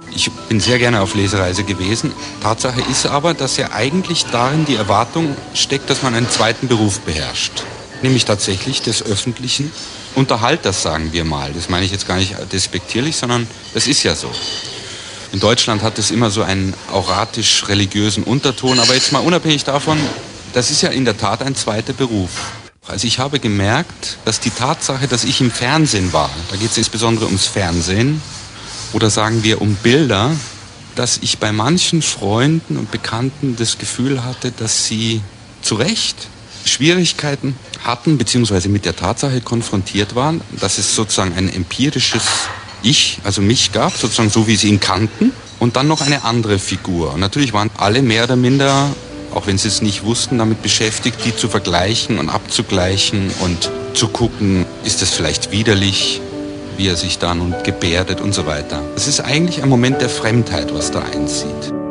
Ich bin sehr gerne auf Lesereise gewesen. Tatsache ist aber, dass ja eigentlich darin die Erwartung steckt, dass man einen zweiten Beruf beherrscht. Nämlich tatsächlich des öffentlichen Unterhalters, sagen wir mal. Das meine ich jetzt gar nicht despektierlich, sondern das ist ja so. In Deutschland hat es immer so einen auratisch-religiösen Unterton, aber jetzt mal unabhängig davon, das ist ja in der Tat ein zweiter Beruf. Also ich habe gemerkt, dass die Tatsache, dass ich im Fernsehen war, da geht es insbesondere ums Fernsehen, oder sagen wir um Bilder, dass ich bei manchen Freunden und Bekannten das Gefühl hatte, dass sie zu Recht Schwierigkeiten hatten, beziehungsweise mit der Tatsache konfrontiert waren, dass es sozusagen ein empirisches Ich, also mich gab, sozusagen so wie sie ihn kannten, und dann noch eine andere Figur. Und natürlich waren alle mehr oder minder, auch wenn sie es nicht wussten, damit beschäftigt, die zu vergleichen und abzugleichen und zu gucken, ist es vielleicht widerlich, wie er sich da nun gebärdet und so weiter. Es ist eigentlich ein Moment der Fremdheit, was da einzieht.